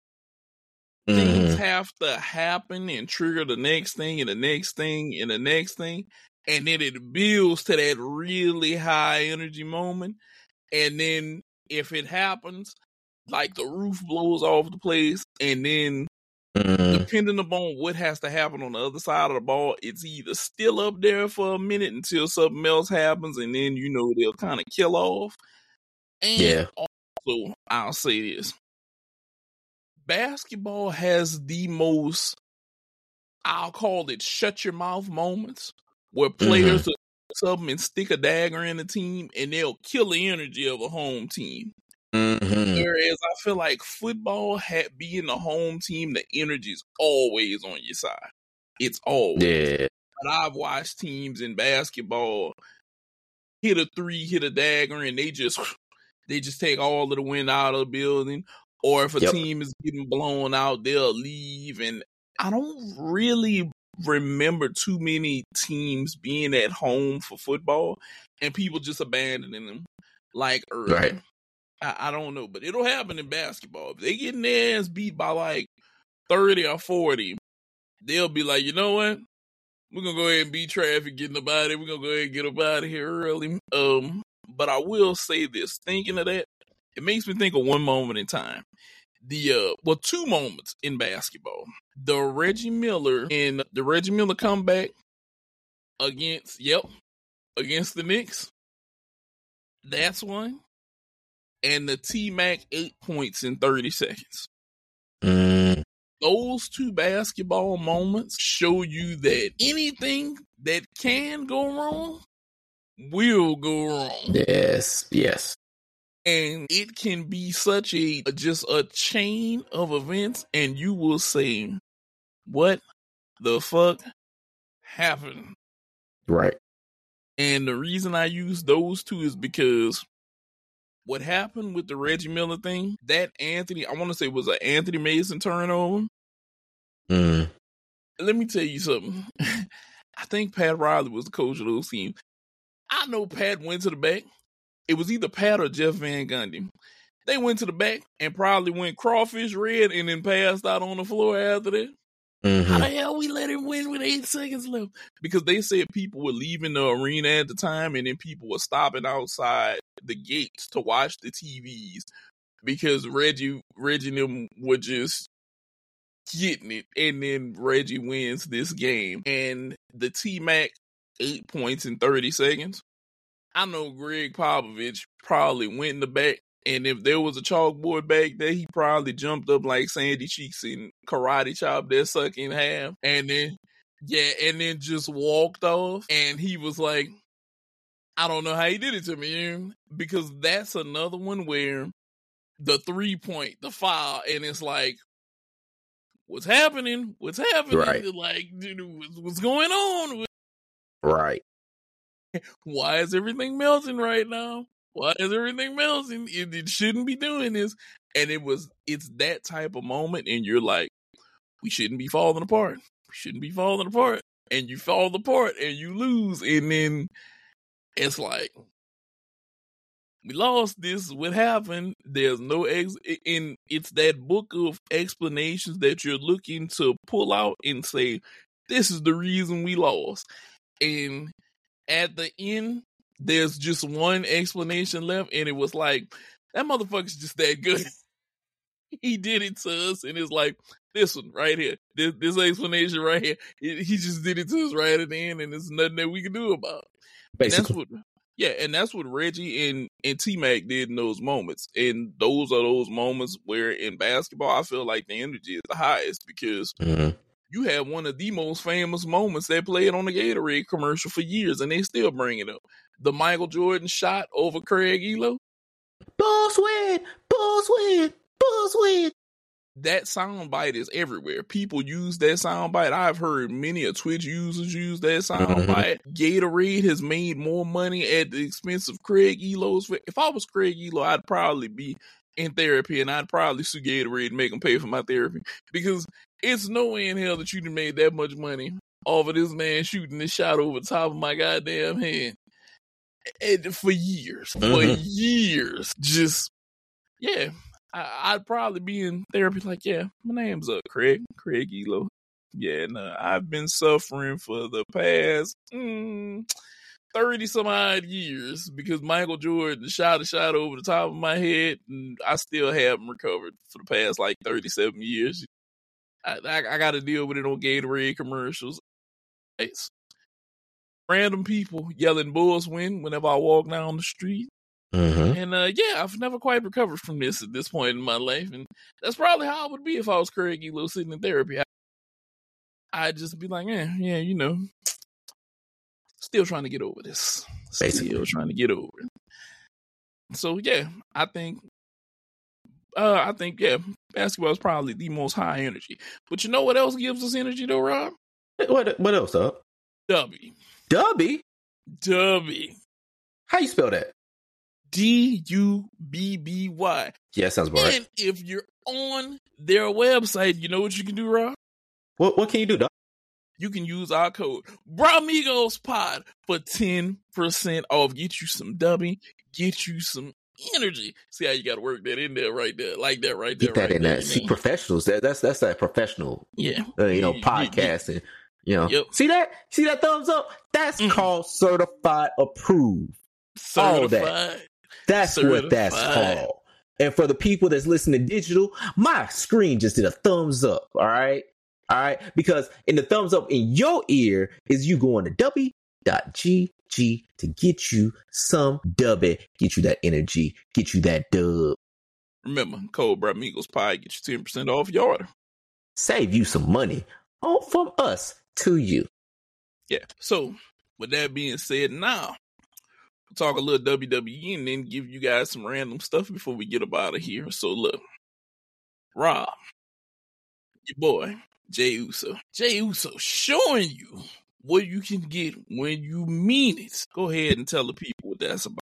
Things have to happen and trigger the next thing and the next thing and the next thing. And then it builds to that really high energy moment. And then if it happens, like the roof blows off the place. And then mm. depending upon what has to happen on the other side of the ball, it's either still up there for a minute until something else happens. And then, you know, they'll kind of kill off. And yeah. also, I'll say this. Basketball has the most, I'll call it shut your mouth moments where players mm-hmm. will something and stick a dagger in the team and they'll kill the energy of a home team. Mm-hmm. Whereas I feel like football, had, being the home team, the energy is always on your side. It's always. Yeah. But I've watched teams in basketball hit a three, hit a dagger, and they just they just take all of the wind out of the building. Or if a yep. team is getting blown out, they'll leave and I don't really remember too many teams being at home for football and people just abandoning them like early. Right. I, I don't know, but it'll happen in basketball. If they get their ass beat by like thirty or forty, they'll be like, you know what? We're gonna go ahead and beat traffic, get them out of here. We're gonna go ahead and get them out of here early. Um, but I will say this, thinking of that, it makes me think of one moment in time. The uh well two moments in basketball. The Reggie Miller and the Reggie Miller comeback against yep, against the Knicks. That's one. And the T-Mac eight points in thirty seconds. Mm. Those two basketball moments show you that anything that can go wrong will go wrong. Yes, yes. And it can be such a just a chain of events, and you will say, what the fuck happened? Right. And the reason I use those two is because what happened with the Reggie Miller thing, that Anthony, I want to say was an Anthony Mason turnover. Mm. Let me tell you something. I think Pat Riley was the coach of those teams. I know Pat went to the back. It was either Pat or Jeff Van Gundy. They went to the back and probably went crawfish red and then passed out on the floor after that. Mm-hmm. How the hell we let him win with eight seconds left? Because they said people were leaving the arena at the time and then people were stopping outside the gates to watch the T Vs because Reggie, Reggie and them were just getting it. And then Reggie wins this game. And the T-Mac eight points in thirty seconds. I know Greg Popovich probably went in the back, and if there was a chalkboard back there, he probably jumped up like Sandy Cheeks and karate chopped that sucker in half, and then, yeah, and then just walked off, and he was like, I don't know how he did it to me, because that's another one where the three-point, the foul, and it's like, what's happening? What's happening? Right. Like, dude, what's going on? Right. Why is everything melting right now? Why is everything melting? It, it shouldn't be doing this. And it was, it's that type of moment. And you're like, we shouldn't be falling apart. We shouldn't be falling apart. And you fall apart and you lose. And then it's like, we lost. This is what happened. There's no ex, and it's that book of explanations that you're looking to pull out and say, this is the reason we lost. And at the end, there's just one explanation left, and it was like, that motherfucker's just that good. He did it to us, and it's like, this one right here, this, this explanation right here, it, he just did it to us right at the end, and there's nothing that we can do about it. Basically. And that's what, yeah, and that's what Reggie and, and T-Mac did in those moments. And those are those moments where in basketball, I feel like the energy is the highest because mm-hmm. you have one of the most famous moments that played on the Gatorade commercial for years, and they still bring it up. The Michael Jordan shot over Craig Elo. Bulls win! Bulls win! Bulls win! That soundbite is everywhere. People use that soundbite. I've heard many of Twitch users use that soundbite. Mm-hmm. Gatorade has made more money at the expense of Craig Elo's. If I was Craig Elo, I'd probably be in therapy, and I'd probably sue Gatorade and make them pay for my therapy because it's no way in hell that you'd have made that much money off of this man shooting this shot over the top of my goddamn head. And for years, mm-hmm. for years, just, yeah, I, I'd probably be in therapy like, yeah, my name's uh, Craig, Craig Elo. Yeah, no, I've been suffering for the past mm, thirty some odd years because Michael Jordan shot a shot over the top of my head, and I still haven't recovered for the past like thirty-seven years. I, I, I got to deal with it on Gatorade commercials. It's random people yelling Bulls win whenever I walk down the street. Mm-hmm. And uh, yeah, I've never quite recovered from this at this point in my life. And that's probably how it would be if I was Craig Elo sitting in therapy. I, I'd just be like, eh, yeah, you know, still trying to get over this. Basically. Still trying to get over it. So yeah, I think, uh, I think, yeah, basketball is probably the most high energy. But you know what else gives us energy though, Rob? What, what else, though? Dubby. Dubby? Dubby. How you spell that? D U B B Y. Yeah, sounds about right. And if you're on their website, you know what you can do, Rob? What what can you do, dog? You can use our code BRAMIGOSPOD for ten percent off. Get you some dummy, get you some energy. See how you got to work that in there right there, like that right there. Get that right in there, there. See, man. professionals. That, that's that's that professional. Yeah. Uh, you know, Yeah, podcasting. You know, Yep. see that? See that thumbs up? That's Mm. called certified approved. All that. Certified. That's what that's Certified. called. And for the people that's listening digital, my screen just did a thumbs up. All right. All right. Because in the thumbs up in your ear is you going to w dot g g to get you some dubby, get you that energy, get you that dub, Remember, code BRAMIGOSPOD get you ten percent off your order. save you some money all from us to you. Yeah. So, with that being said, now we'll talk a little W W E and then give you guys some random stuff before we get up out of here. So, look, Rob, your boy, Jey Uso. Jey Uso showing you what you can get when you mean it. Go ahead and tell the people what that's about.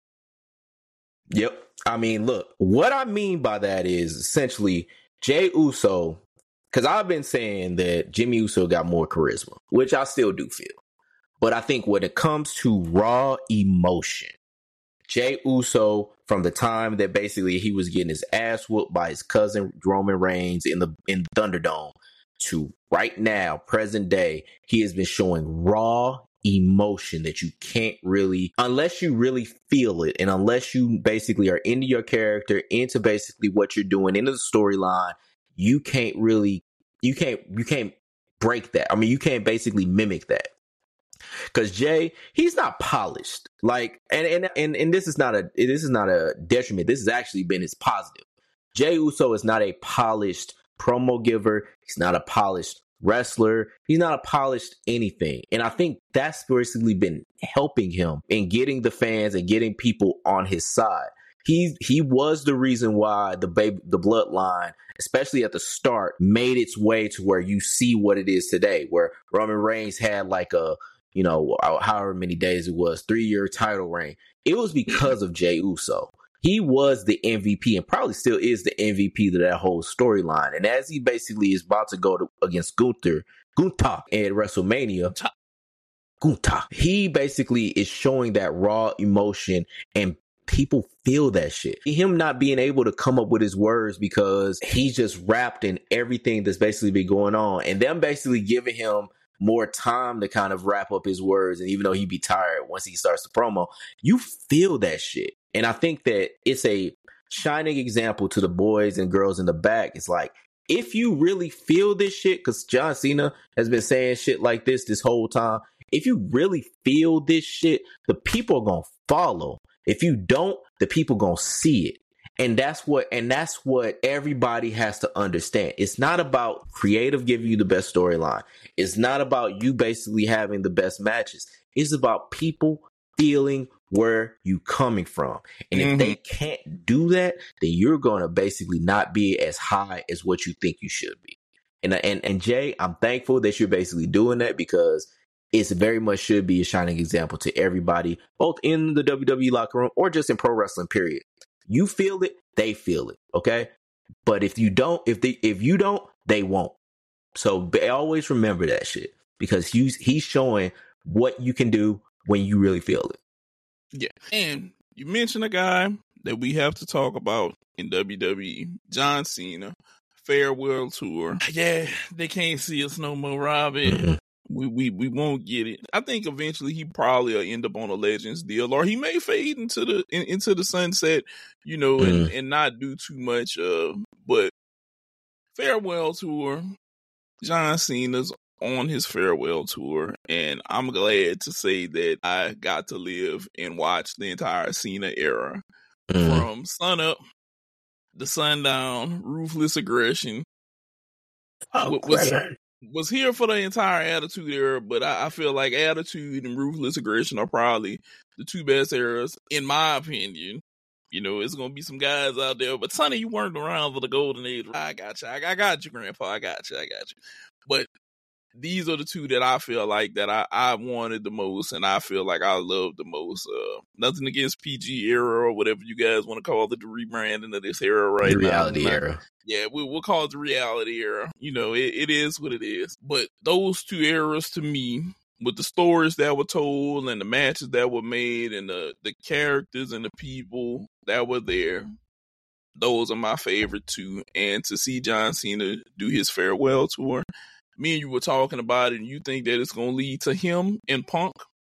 Yep. I mean, look, what I mean by that is essentially Jey Uso, because I've been saying that Jimmy Uso got more charisma, which I still do feel. But I think when it comes to raw emotion, Jey Uso, from the time that basically he was getting his ass whooped by his cousin Roman Reigns in the in Thunderdome to right now, present day, he has been showing raw emotion that you can't really, unless you really feel it, and unless you basically are into your character, into basically what you're doing, into the storyline, you can't really, you can't, you can't break that. I mean, you can't basically mimic that. Because Jay, he's not polished. Like, and, and and and this is not a this is not a detriment. This has actually been his positive. Jey Uso is not a polished promo giver. He's not a polished wrestler. He's not a polished anything. And I think that's basically been helping him in getting the fans and getting people on his side. He he was the reason why the baby, the bloodline, especially at the start, made its way to where you see what it is today, where Roman Reigns had like a, you know, however many days it was, three-year title reign. It was because of Jey Uso. He was the M V P and probably still is the M V P to that whole storyline. And as he basically is about to go to, against Gunther, Gunther at WrestleMania, Gunther, he basically is showing that raw emotion, and people feel that shit. Him not being able to come up with his words because he's just wrapped in everything that's basically been going on, and them basically giving him more time to kind of wrap up his words. And even though he'd be tired once he starts the promo, you feel that shit. And I think that it's a shining example to the boys and girls in the back. It's like, if you really feel this shit, because John Cena has been saying shit like this this whole time. If you really feel this shit, the people are going to follow. If you don't, the people going to see it. And that's what, and that's what everybody has to understand. It's not about creative giving you the best storyline. It's not about you basically having the best matches. It's about people feeling where you coming from. And mm-hmm. if they can't do that, then you're going to basically not be as high as what you think you should be. And, and, and Jay, I'm thankful that you're basically doing that, because it's very much should be a shining example to everybody, both in the W W E locker room or just in pro wrestling, period. You feel it, they feel it, okay? But if you don't, if they, if you don't, they won't. So always remember that shit, because he's he's showing what you can do when you really feel it. Yeah, and you mentioned a guy that we have to talk about in W W E, John Cena, farewell tour. Yeah, they can't see us no more, Robbie. Mm-hmm. We, we we won't get it. I think eventually he probably will end up on a Legends deal, or he may fade into the in, into the sunset, you know, mm. and, and not do too much. Uh, but farewell tour, John Cena's on his farewell tour, and I'm glad to say that I got to live and watch the entire Cena era mm. from sun up, the sundown, ruthless aggression. Oh, was, was here for the entire Attitude Era, but I, I feel like Attitude and Ruthless Aggression are probably the two best eras, in my opinion. You know, it's going to be some guys out there, but Sonny, you weren't around for the golden age. I got you. I, I got you, Grandpa. I got you. I got you. But these are the two that I feel like that I, I wanted the most and I feel like I love the most. Uh, nothing against P G era or whatever you guys want to call it, the rebranding of this era right the now. reality Not, era. Yeah, we, we'll call it the reality era. You know, it, it is what it is. But those two eras to me, with the stories that were told and the matches that were made and the, the characters and the people that were there, those are my favorite two. And to see John Cena do his farewell tour, me and you were talking about it, and you think that it's going to lead to him and Punk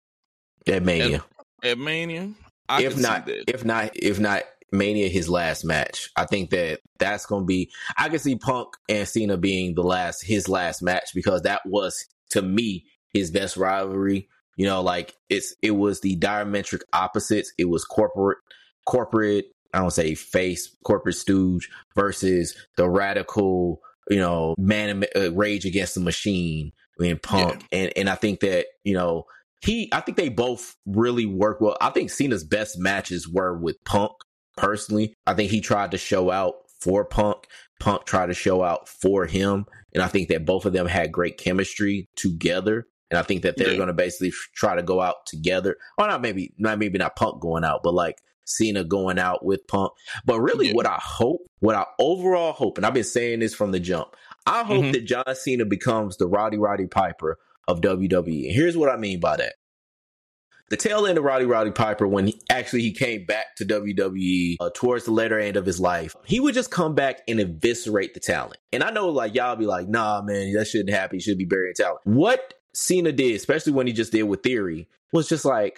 At Mania. At, at Mania? I if can not, see that. if not, if not Mania, his last match. I think that that's going to be, I can see Punk and Cena being the last, his last match, because that was, to me, his best rivalry. You know, like it's, it was the diametric opposites. It was corporate, corporate, I don't say face, corporate stooge versus the radical, you know, man, uh, Rage Against the Machine in Punk. Yeah. And, and I think that, you know, he, I think they both really work well. I think Cena's best matches were with Punk, personally. I think he tried to show out for Punk. Punk tried to show out for him. And I think that both of them had great chemistry together. And I think that they're yeah. going to basically try to go out together. Or not maybe, not maybe not Punk going out, but like Cena going out with Punk. But really yeah. what I hope, what I overall hope, and I've been saying this from the jump, I hope mm-hmm. that John Cena becomes the Roddy Roddy Piper of W W E. And here's what I mean by that. The tail end of Roddy Roddy Piper, when he actually he came back to W W E uh, towards the latter end of his life, he would just come back and eviscerate the talent. And I know like y'all be like, nah, man, that shouldn't happen. He should be burying talent. What Cena did, especially when he just did with Theory, was just like,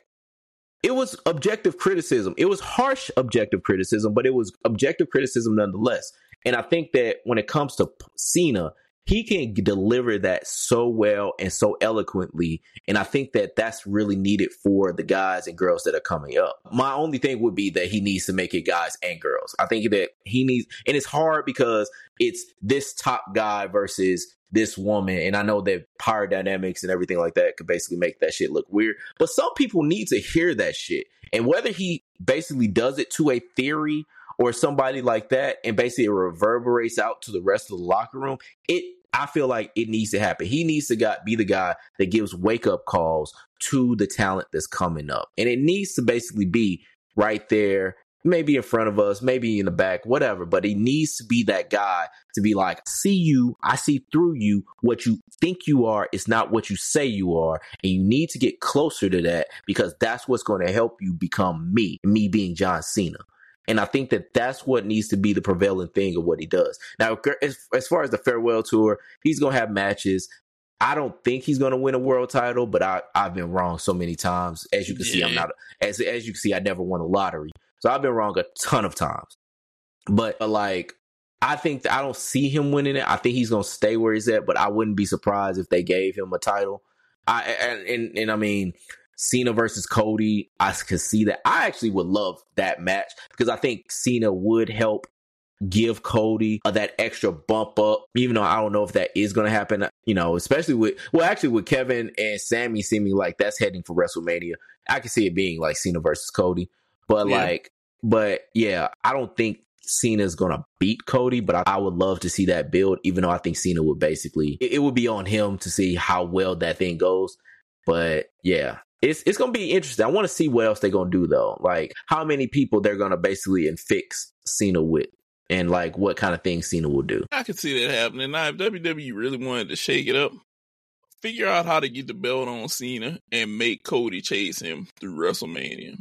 it was objective criticism. It was harsh objective criticism, but it was objective criticism nonetheless. And I think that when it comes to Cena, he can deliver that so well and so eloquently. And I think that that's really needed for the guys and girls that are coming up. My only thing would be that he needs to make it guys and girls. I think that he needs, and it's hard because it's this top guy versus this woman. And I know that power dynamics and everything like that could basically make that shit look weird. But some people need to hear that shit. And whether he basically does it to a Theory or somebody like that, and basically it reverberates out to the rest of the locker room, it I feel like it needs to happen. He needs to got, be the guy that gives wake-up calls to the talent that's coming up. And it needs to basically be right there, maybe in front of us, maybe in the back, whatever. But he needs to be that guy to be like, see you, I see through you. What you think you are is not what you say you are. And you need to get closer to that, because that's what's going to help you become me, me being John Cena. And I think that that's what needs to be the prevailing thing of what he does. Now, as, as far as the farewell tour, he's going to have matches. I don't think he's going to win a world title, but I, I've been wrong so many times. As you can yeah. see, I'm not, as, as you can see, I never won a lottery. So I've been wrong a ton of times. But like, I think that I don't see him winning it. I think he's going to stay where he's at, but I wouldn't be surprised if they gave him a title. I and, and, and I mean, Cena versus Cody, I could see that. I actually would love that match, because I think Cena would help give Cody uh, that extra bump up, even though I don't know if that is going to happen, you know, especially with, well, actually with Kevin and Sammy seeming like that's heading for WrestleMania. I can see it being like Cena versus Cody, but yeah. like, but yeah, I don't think Cena's going to beat Cody, but I, I would love to see that build, even though I think Cena would basically, it, it would be on him to see how well that thing goes. But yeah. It's it's going to be interesting. I want to see what else they're going to do, though. Like, how many people they're going to basically infix Cena with, and, like, what kind of things Cena will do. I could see that happening. Now, if W W E really wanted to shake it up, figure out how to get the belt on Cena and make Cody chase him through WrestleMania.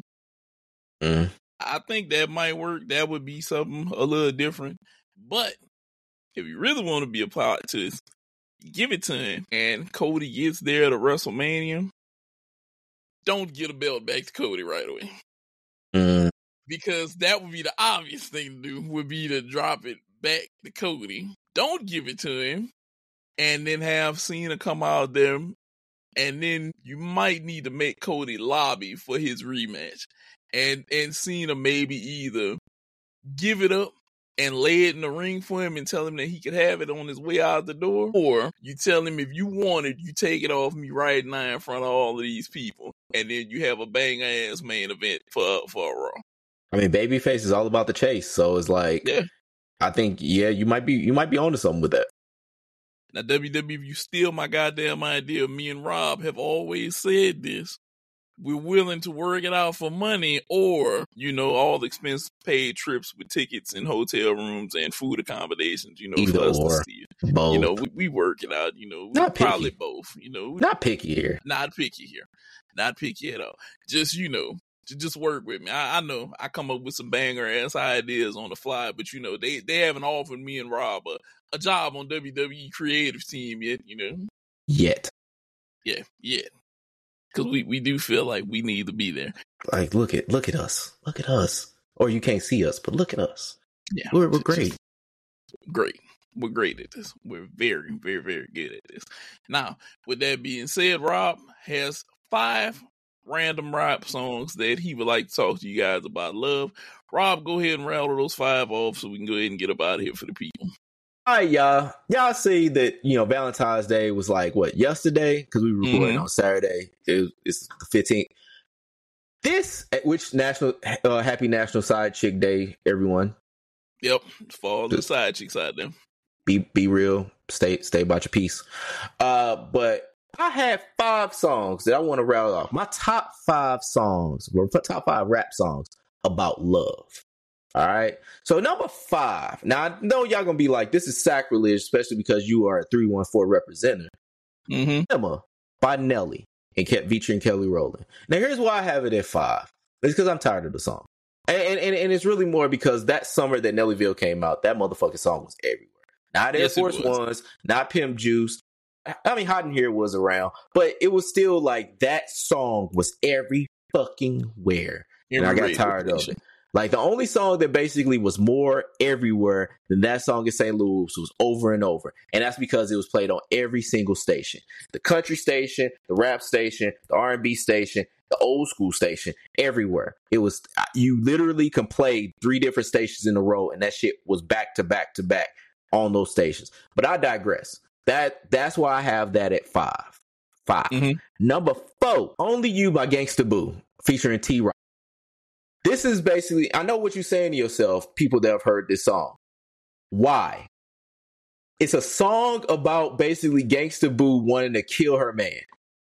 Mm. I think that might work. That would be something a little different. But if you really want to be a part to this, give it to him. And Cody gets there to WrestleMania. Don't get a belt back to Cody right away. Mm. Because that would be the obvious thing to do, would be to drop it back to Cody. Don't give it to him. And then have Cena come out there. And then you might need to make Cody lobby for his rematch. And, and Cena maybe either give it up and lay it in the ring for him and tell him that he could have it on his way out the door. Or you tell him, if you want it, you take it off me right now in front of all of these people. And then you have a bang-ass main event for, for a Raw. I mean, babyface is all about the chase. So it's like, yeah. I think, yeah, you might be, you might be onto something with that. Now, W W E, you steal my goddamn idea. Me and Rob have always said this. We're willing to work it out for money or, you know, all expense paid trips with tickets and hotel rooms and food accommodations, you know, Either for us or. to see it. Both. You know, we, we work it out, you know, Not probably picky. both, you know. Not picky here. Not picky here. Not picky at all. Just, you know, to just work with me. I, I know I come up with some banger ass ideas on the fly, but, you know, they, they haven't offered me and Rob a, a job on W W E creative team yet, you know. Yet. Yeah, yet. Because we, we do feel like we need to be there. Like, look at look at us. Look at us. Or you can't see us, but look at us. Yeah. We're, we're great. Great. We're great at this. We're very, very, very good at this. Now, with that being said, Rob has five random rap songs that he would like to talk to you guys about love. Rob, go ahead and rattle those five off so we can go ahead and get up out of here for the people. All right, y'all. Y'all see that, you know, Valentine's Day was like, what, yesterday? Because we were recording Mhm. on Saturday. It, it's the fifteenth. This, which national, uh, happy National Side Chick Day, everyone. Yep. For all the side chicks out there. Be be real. Stay stay about your peace. Uh, but I have five songs that I want to rattle off. My top five songs, or top five rap songs about love. All right. So number five. Now I know y'all gonna be like, this is sacrilege, especially because you are a three one four representative. Mm-hmm. Emma by Nelly and kept featuring Kelly Rowland. Now here's why I have it at five. It's because I'm tired of the song. And, and and it's really more because that summer that Nellyville came out, that motherfucking song was everywhere. Not Air Yes, it Force was. Ones, not Pimp Juice. I mean, Hot in Here was around, but it was still like that song was every fucking where. And I got tired of it. Like the only song that basically was more everywhere than that song in Saint Louis was Over and Over. And that's because it was played on every single station. The country station, the rap station, the R and B station, the old school station, everywhere. It was, you literally can play three different stations in a row and that shit was back to back to back on those stations. But I digress. That That's why I have that at five. Five. Mm-hmm. Number four, Only You by Gangsta Boo featuring T-Rock. This is basically, I know what you're saying to yourself, people that have heard this song. Why? It's a song about basically Gangsta Boo wanting to kill her man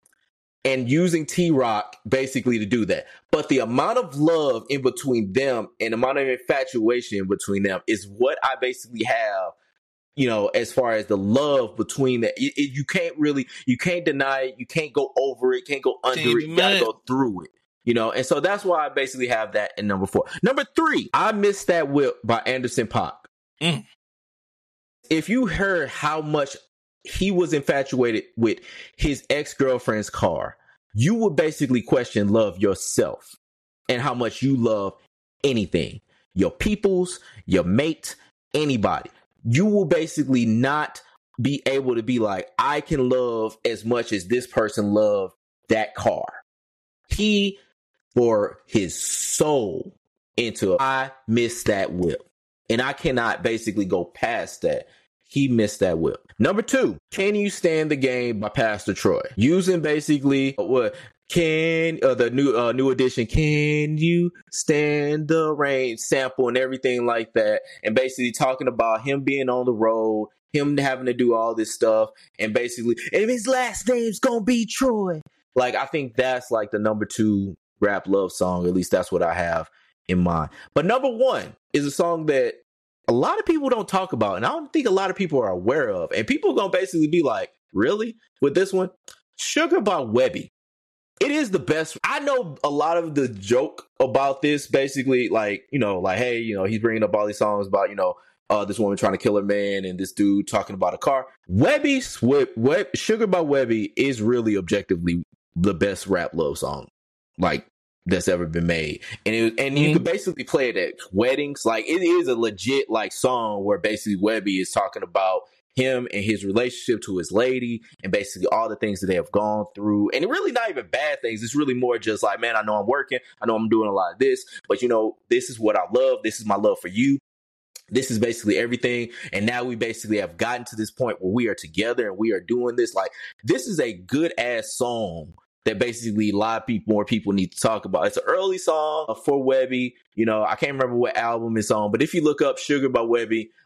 and using T-Rock basically to do that. But the amount of love in between them and the amount of infatuation in between them is what I basically have, you know, as far as the love between that. It, it, you can't really, you can't deny it. You can't go over it. Can't go under Can't it. You gotta deny go through it. You know, and so that's why I basically have that in number four. Number three, I Miss That Whip by Anderson .Paak. Mm. If you heard how much he was infatuated with his ex-girlfriend's car, you would basically question love yourself and how much you love anything. Your peoples, your mate, anybody. You will basically not be able to be like, I can love as much as this person loved that car. He for his soul into I Miss That Whip. And I cannot basically go past that. He missed that whip. Number two, Can You Stand the Game by Pastor Troy. Using basically what can uh, the new uh, new edition, Can You Stand the Rain sample and everything like that. And basically talking about him being on the road, him having to do all this stuff. And basically, and his last name's gonna be Troy. Like, I think that's like the number two rap love song. At least that's what I have in mind. But number one is a song that a lot of people don't talk about, and I don't think a lot of people are aware of. And people are going to basically be like, really? With this one? Sugar by Webbie. It is the best. I know a lot of the joke about this, basically, like, you know, like, hey, you know, he's bringing up all these songs about, you know, uh, this woman trying to kill her man and this dude talking about a car. Webbie's Web, Sugar by Webbie is really objectively the best rap love song, like, that's ever been made. And it, and you mm-hmm. could basically play it at weddings. Like, it is a legit like song where basically Webbie is talking about him and his relationship to his lady and basically all the things that they have gone through. And it really not even bad things. It's really more just like, man, I know I'm working. I know I'm doing a lot of this, but you know, this is what I love. This is my love for you. This is basically everything. And now we basically have gotten to this point where we are together and we are doing this. Like, this is a good ass song that basically a lot of people, more people need to talk about. It's an early song for Webbie. You know, I can't remember what album it's on, but if you look up Sugar by Webbie,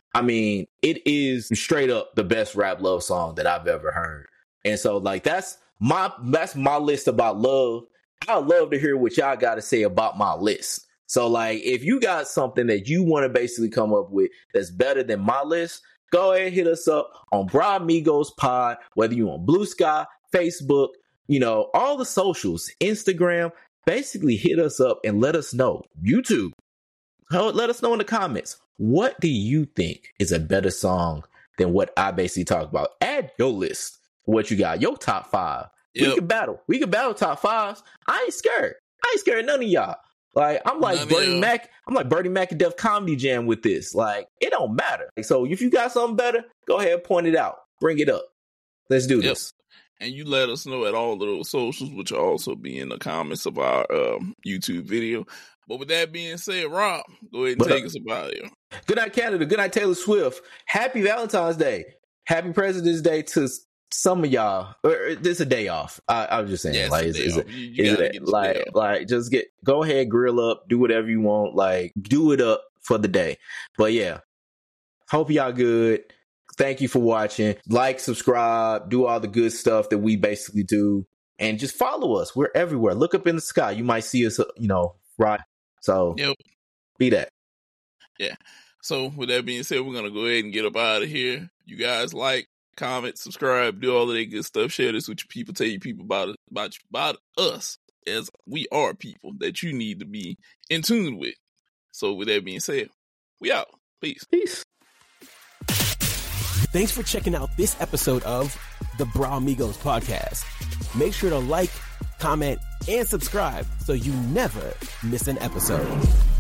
I mean, it is straight up the best rap love song that I've ever heard. And so, like, that's my that's my list about love. I'd love to hear what y'all got to say about my list. So, like, if you got something that you want to basically come up with that's better than my list, go ahead and hit us up on Bra Migos Pod, whether you on Blue Sky, Facebook, you know, all the socials, Instagram. Basically, hit us up and let us know. YouTube, let us know in the comments. What do you think is a better song than what I basically talked about? Add your list. What you got? Your top five. Yep. We can battle. We can battle top fives. I ain't scared. I ain't scared of none of y'all. Like, I'm like none Bernie Mac. I'm like Bernie Mac and Def Comedy Jam with this. Like, it don't matter. So if you got something better, go ahead and point it out. Bring it up. Let's do yep. this. And you let us know at all of those socials, which will also be in the comments of our um, YouTube video. But with that being said, Rob, go ahead and but, take us about here. Good night, Canada. Good night, Taylor Swift. Happy Valentine's Day. Happy President's Day to some of y'all. Or, this a day off. I, I was just saying, yeah, like, it's, it's, a, you, you is it like, like, just get go ahead, grill up, do whatever you want, like, do it up for the day. But yeah, hope y'all good. Thank you for watching. Like, subscribe, do all the good stuff that we basically do, and just follow us. We're everywhere. Look up in the sky. You might see us, you know, right. So, yep. Be that. Yeah. So, with that being said, we're gonna go ahead and get up out of here. You guys like, comment, subscribe, do all of that good stuff. Share this with your people. Tell your people about it, about about us, as we are people that you need to be in tune with. So, with that being said, we out. Peace. Peace. Thanks for checking out this episode of the Bra Migos podcast. Make sure to like, comment, and subscribe so you never miss an episode.